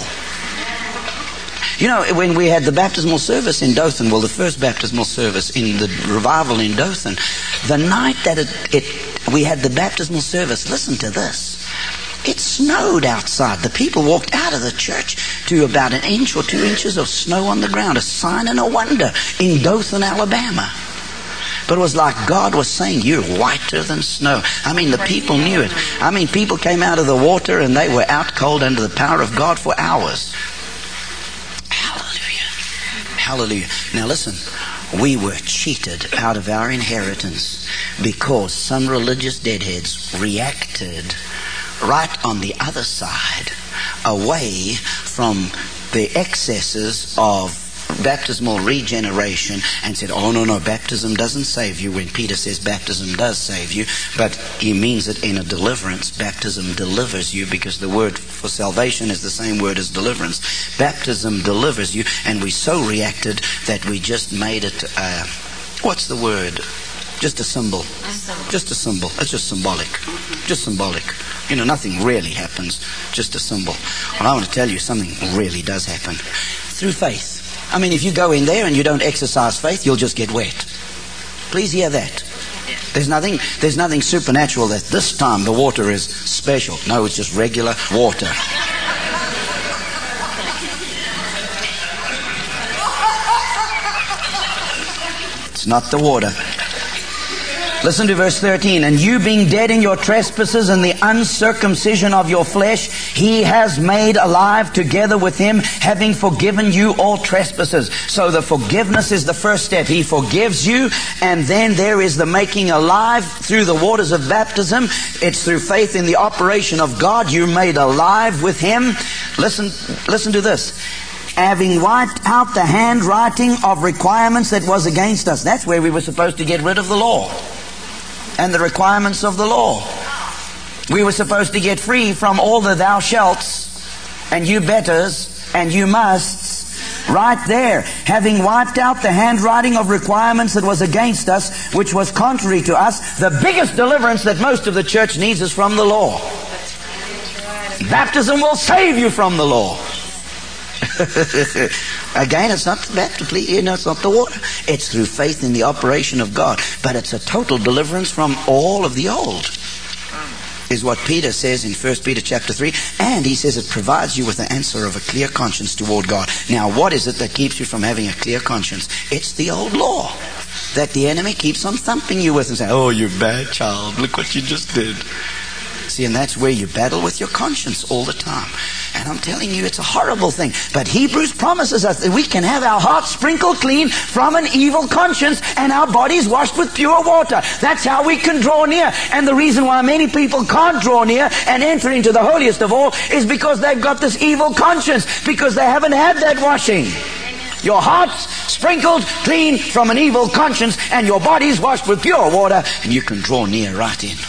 When we had the baptismal service in Dothan, the first baptismal service in the revival in Dothan, the night that we had the baptismal service, listen to this. It snowed outside. The people walked out of the church to about 1 inch or 2 inches of snow on the ground, a sign and a wonder in Dothan, Alabama. But it was like God was saying, you're whiter than snow. I mean, the people knew it. I mean, people came out of the water and they were out cold under the power of God for hours. Hallelujah. Hallelujah. Now listen, we were cheated out of our inheritance because some religious deadheads reacted right on the other side, away from the excesses of baptismal regeneration, and said, oh no, baptism doesn't save you, when Peter says baptism does save you, but he means it in a deliverance. Baptism delivers you, because the word for salvation is the same word as deliverance. Baptism delivers you, and we so reacted that we just made it what's the word? Just a symbol. Just a symbol. It's just symbolic. Just symbolic. Nothing really happens. Just a symbol. Well, I want to tell you something really does happen. Through faith. I mean, if you go in there and you don't exercise faith, you'll just get wet. Please hear that. There's nothing supernatural that this time the water is special. No, it's just regular water. It's not the water. Listen to verse 13. And you being dead in your trespasses and the uncircumcision of your flesh, he has made alive together with him, having forgiven you all trespasses. So the forgiveness is the first step. He forgives you, and then there is the making alive through the waters of baptism. It's through faith in the operation of God. You're made alive with him. Listen to this. Having wiped out the handwriting of requirements that was against us. That's where we were supposed to get rid of the law and the requirements of the law. We were supposed to get free from all the thou shalts and you betters and you musts. Right there. Having wiped out the handwriting of requirements that was against us, which was contrary to us. The biggest deliverance that most of the church needs is from the law. Baptism will save you from the law. Again, it's not the baptism, it's not the water. It's through faith in the operation of God. But it's a total deliverance from all of the old, is what Peter says in 1 Peter chapter 3. And he says it provides you with the answer of a clear conscience toward God. Now, what is it that keeps you from having a clear conscience? It's the old law that the enemy keeps on thumping you with and saying, oh, you bad child, look what you just did. See, and that's where you battle with your conscience all the time. And I'm telling you, it's a horrible thing. But Hebrews promises us that we can have our hearts sprinkled clean from an evil conscience and our bodies washed with pure water. That's how we can draw near. And the reason why many people can't draw near and enter into the holiest of all is because they've got this evil conscience, because they haven't had that washing. Your heart's sprinkled clean from an evil conscience, and your body's washed with pure water, and you can draw near right in.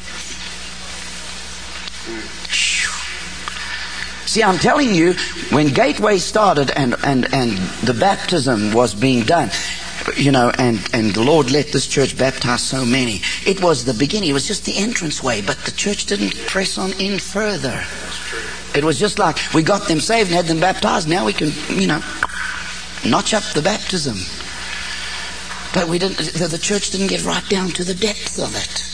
See, I'm telling you, when Gateway started and the baptism was being done, and the Lord let this church baptize so many, it was the beginning. It was just the entranceway, but the church didn't press on in further. It was just like we got them saved and had them baptized. Now we can, notch up the baptism. But we didn't. The church didn't get right down to the depth of it.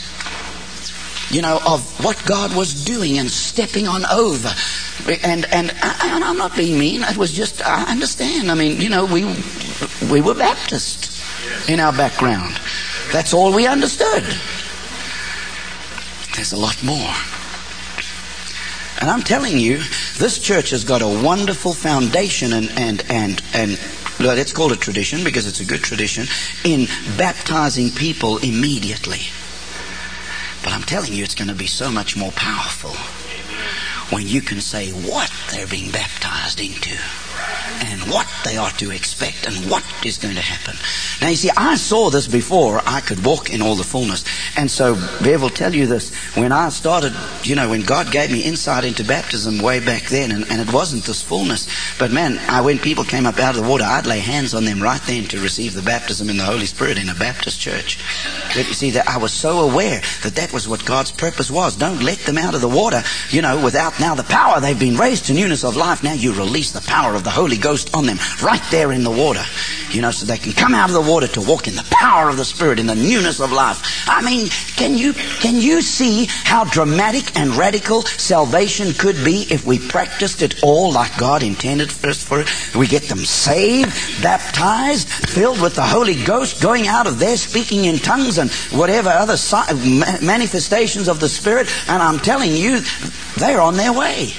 Of what God was doing and stepping on over. And I'm not being mean. It was just, I understand. I mean, we were Baptist in our background. That's all we understood. There's a lot more. And I'm telling you, this church has got a wonderful foundation and let's call it tradition, because it's a good tradition, in baptizing people immediately. But I'm telling you, it's going to be so much more powerful when you can say what they're being baptized into and what they are to expect and what is going to happen. Now, you see, I saw this before I could walk in all the fullness. And so, Bev will tell you this. When I started, when God gave me insight into baptism way back then, and it wasn't this fullness. But man, when people came up out of the water, I'd lay hands on them right then to receive the baptism in the Holy Spirit in a Baptist church. But you see, that I was so aware that was what God's purpose was. Don't let them out of the water, without now the power. They've been raised to newness of life. Now you release the power of the Holy Ghost on them right there in the water, so they can come out of the water to walk in the power of the Spirit, in the newness of life. I mean, can you see how dramatic and radical salvation could be if we practiced it all like God intended us for it? We get them saved, baptized, filled with the Holy Ghost, going out of there speaking in tongues and whatever other manifestations of the Spirit, and I'm telling you, they're on their way.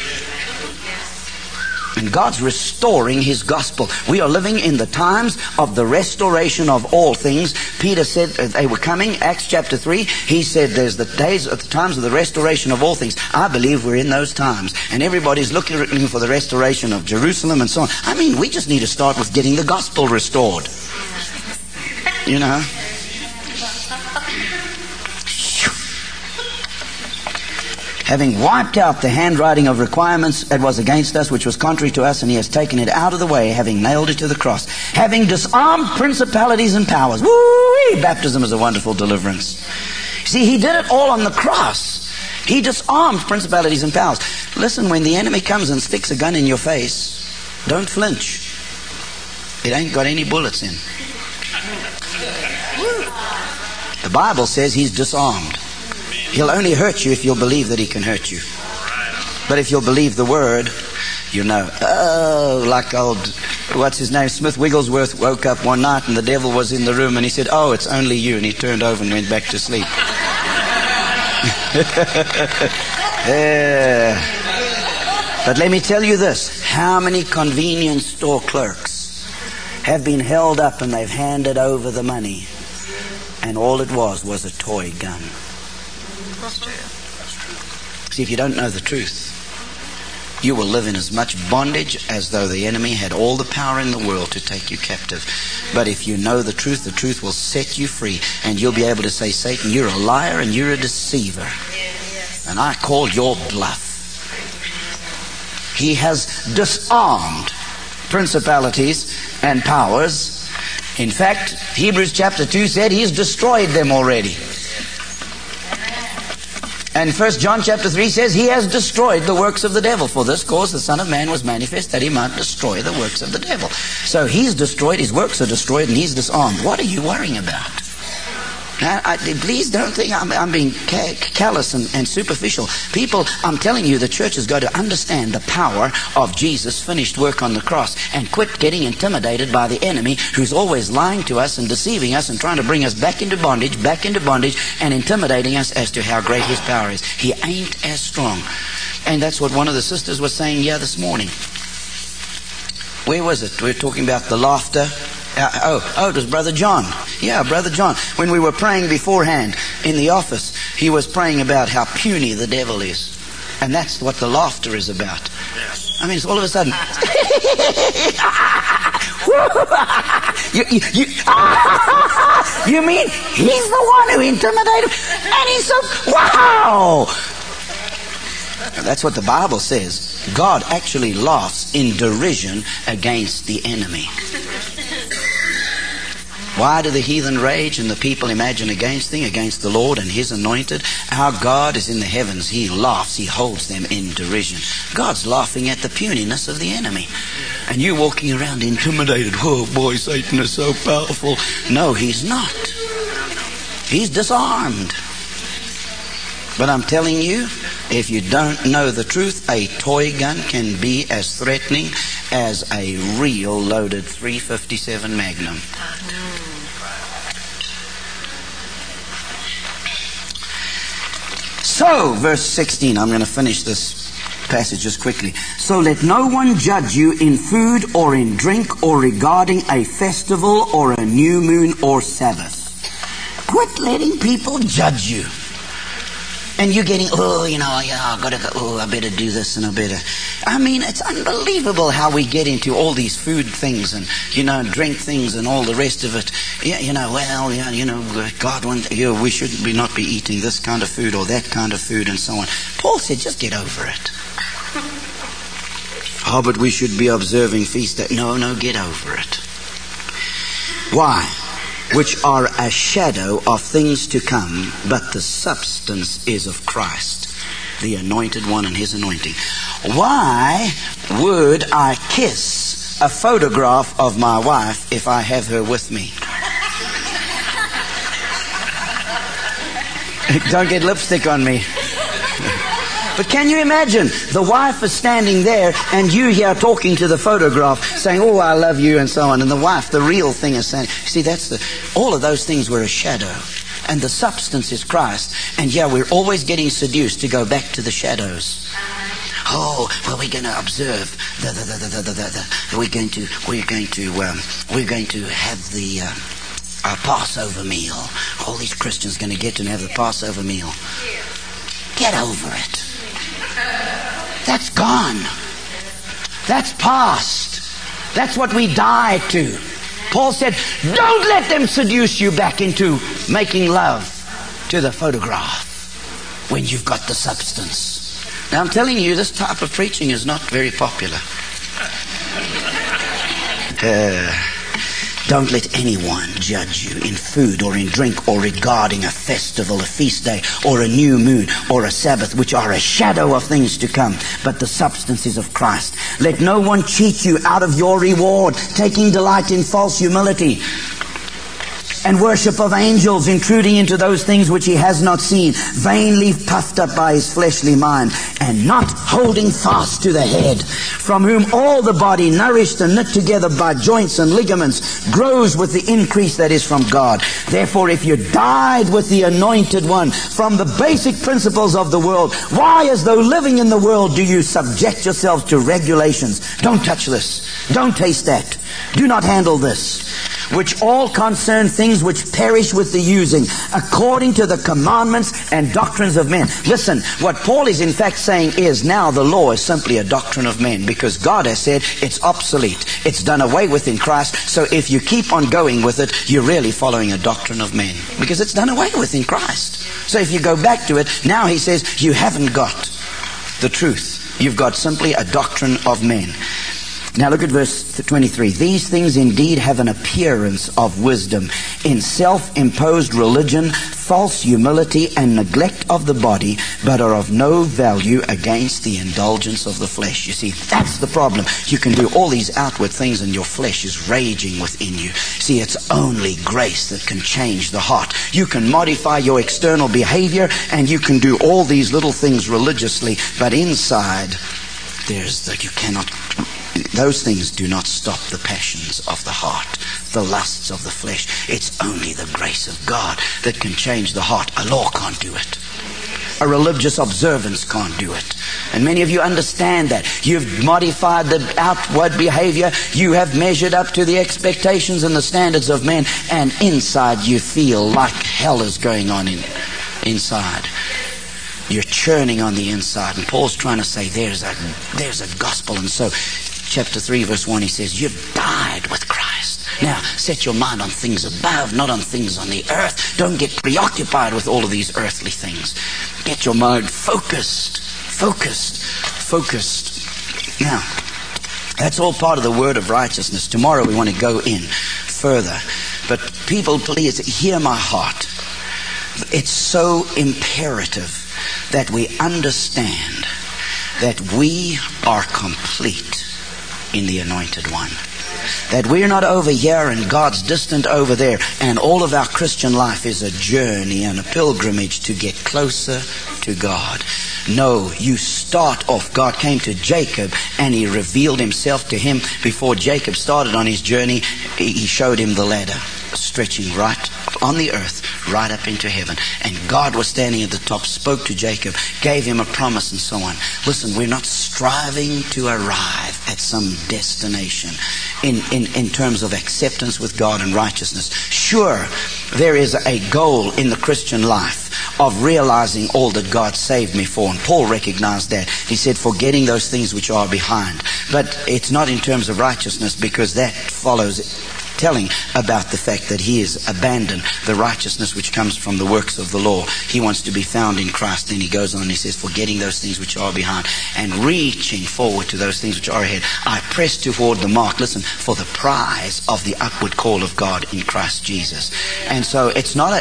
And God's restoring His gospel. We are living in the times of the restoration of all things. Peter said they were coming. Acts chapter 3, he said there's the days of the times of the restoration of all things. I believe we're in those times. And everybody's looking for the restoration of Jerusalem and so on. I mean, we just need to start with getting the gospel restored. Having wiped out the handwriting of requirements that was against us, which was contrary to us, and He has taken it out of the way, having nailed it to the cross. Having disarmed principalities and powers. Woo-wee! Baptism is a wonderful deliverance. See, He did it all on the cross. He disarmed principalities and powers. Listen, when the enemy comes and sticks a gun in your face, don't flinch. It ain't got any bullets in. The Bible says He's disarmed. He'll only hurt you if you'll believe that He can hurt you. But if you'll believe the Word, like old, what's his name, Smith Wigglesworth woke up one night and the devil was in the room and he said, "Oh, it's only you." And he turned over and went back to sleep. But let me tell you this. How many convenience store clerks have been held up and they've handed over the money, and all it was a toy gun? See, if you don't know the truth, you will live in as much bondage as though the enemy had all the power in the world to take you captive. But if you know the truth will set you free, and you'll be able to say, "Satan, you're a liar and you're a deceiver, and I call your bluff." He has disarmed principalities and powers. In fact, Hebrews chapter 2 said He's destroyed them already. And 1 John chapter 3 says He has destroyed the works of the devil. For this cause the Son of Man was manifest, that He might destroy the works of the devil. So He's destroyed, His works are destroyed, and He's disarmed. What are you worrying about? Now, please don't think I'm being callous and superficial. People, I'm telling you, the church has got to understand the power of Jesus' finished work on the cross and quit getting intimidated by the enemy, who's always lying to us and deceiving us and trying to bring us back into bondage, and intimidating us as to how great His power is. He ain't as strong. And that's what one of the sisters was saying this morning. Where was it? We were talking about the laughter. It was Brother John. Yeah, Brother John. When we were praying beforehand in the office, he was praying about how puny the devil is. And that's what the laughter is about. I mean, it's all of a sudden, You mean he's the one who intimidated him? And he's so, wow! That's what the Bible says. God actually laughs in derision against the enemy. Why do the heathen rage and the people imagine against the Lord and His anointed? Our God is in the heavens. He laughs. He holds them in derision. God's laughing at the puniness of the enemy. And you walking around intimidated. Oh boy, Satan is so powerful. No, he's not. He's disarmed. But I'm telling you, if you don't know the truth, a toy gun can be as threatening as a real loaded .357 Magnum. So, verse 16, I'm going to finish this passage just quickly. So let no one judge you in food or in drink or regarding a festival or a new moon or Sabbath. Quit letting people judge you. And you're getting, I gotta go, I better do this and I better. I mean, it's unbelievable how we get into all these food things and, drink things and all the rest of it. God wants, we should not be eating this kind of food or that kind of food and so on. Paul said, just get over it. Oh, but we should be observing feast day. No, get over it. Why? Which are a shadow of things to come, but the substance is of Christ, the anointed one and His anointing. Why would I kiss a photograph of my wife if I have her with me? Don't get lipstick on me. But can you imagine? The wife is standing there and you here talking to the photograph saying, oh, I love you and so on. And the wife, the real thing, is saying, see, all of those things were a shadow. And the substance is Christ. And we're always getting seduced to go back to the shadows. Oh, well, we're going to observe we're going to have the our Passover meal. All these Christians are going to get to have the Passover meal. Get over it. That's gone. That's past. That's what we died to. Paul said, don't let them seduce you back into making love to the photograph when you've got the substance. Now I'm telling you, this type of preaching is not very popular. Don't let anyone judge you in food or in drink or regarding a festival, a feast day, or a new moon or a Sabbath, which are a shadow of things to come, but the substance is of Christ. Let no one cheat you out of your reward, taking delight in false humility and worship of angels, intruding into those things which he has not seen, vainly puffed up by his fleshly mind, and not holding fast to the head, from whom all the body, nourished and knit together by joints and ligaments, grows with the increase that is from God. Therefore, if you died with the anointed one from the basic principles of the world, why, as though living in the world, do you subject yourselves to regulations? Don't touch this. Don't taste that. Do not handle this. Which all concern things which perish with the using, according to the commandments and doctrines of men. Listen, what Paul is in fact saying is, now the law is simply a doctrine of men, because God has said it's obsolete. It's done away with in Christ. So if you keep on going with it, you're really following a doctrine of men, because it's done away with in Christ. So if you go back to it, now he says you haven't got the truth. You've got simply a doctrine of men. Now look at verse 23. These things indeed have an appearance of wisdom in self-imposed religion, false humility, and neglect of the body, but are of no value against the indulgence of the flesh. You see, that's the problem. You can do all these outward things and your flesh is raging within you. See, it's only grace that can change the heart. You can modify your external behavior and you can do all these little things religiously, but inside those things do not stop the passions of the heart, the lusts of the flesh. It's only the grace of God that can change the heart. A law can't do it. A religious observance can't do it. And many of you understand that. You've modified the outward behavior. You have measured up to the expectations and the standards of men. And inside you feel like hell is going on inside. You're churning on the inside. And Paul's trying to say there's a gospel. And so chapter 3 verse 1 he says, you've died with Christ. Now, set your mind on things above, not on things on the earth. Don't get preoccupied with all of these earthly things. Get your mind focused. Now, that's all part of the word of righteousness. Tomorrow we want to go in further. But people, please hear my heart. It's so imperative that we understand that we are complete in the Anointed One. That we're not over here and God's distant over there, and all of our Christian life is a journey and a pilgrimage to get closer to God. No, you start off. God came to Jacob and He revealed Himself to him. Before Jacob started on his journey, He showed him the ladder stretching right on the earth, right up into heaven. And God was standing at the top, spoke to Jacob, gave him a promise and so on. Listen, we're not striving to arrive at some destination in terms of acceptance with God and righteousness. Sure, there is a goal in the Christian life of realizing all that God saved me for. And Paul recognized that. He said, forgetting those things which are behind. But it's not in terms of righteousness, because that follows telling about the fact that he has abandoned the righteousness which comes from the works of the law. He wants to be found in Christ. Then he goes on and he says, forgetting those things which are behind and reaching forward to those things which are ahead. I press toward the mark, listen, for the prize of the upward call of God in Christ Jesus. And so it's not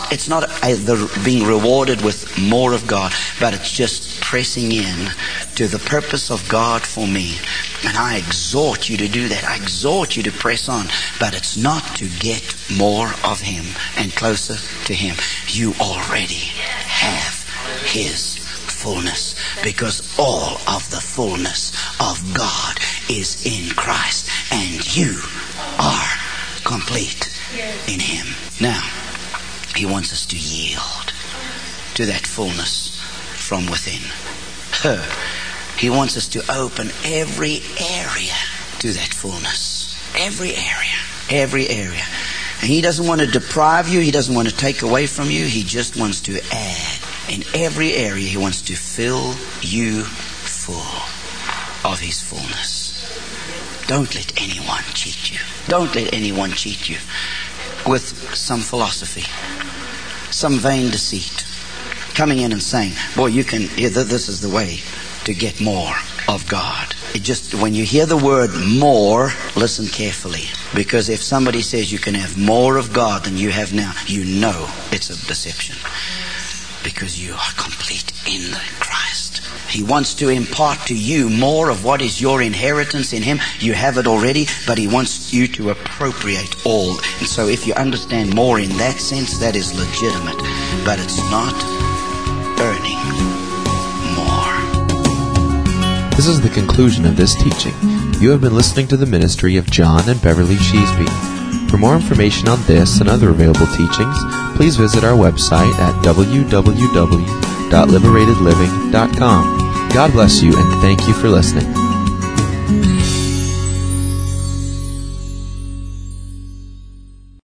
being rewarded with more of God, but it's just pressing in to the purpose of God for me. And I exhort you to do that. I exhort you to press on. But it's not to get more of Him and closer to Him. You already have His fullness, because all of the fullness of God is in Christ, and you are complete in Him. Now, He wants us to yield to that fullness from within. He wants us to open every area to that fullness. Every area. And He doesn't want to deprive you. He doesn't want to take away from you. He just wants to add. In every area, He wants to fill you full of His fullness. Don't let anyone cheat you. Don't let anyone cheat you with some philosophy, some vain deceit, coming in and saying, boy, you can, this is the way to get more of God. It just, when you hear the word more, listen carefully. Because if somebody says you can have more of God than you have now, you know it's a deception. Because you are complete in Christ. He wants to impart to you more of what is your inheritance in Him. You have it already, but He wants you to appropriate all. And so if you understand more in that sense, that is legitimate. But it's not earning more. This is the conclusion of this teaching. You have been listening to the ministry of John and Beverly Sheasby. For more information on this and other available teachings, please visit our website at www.liberatedliving.com. God bless you, and thank you for listening.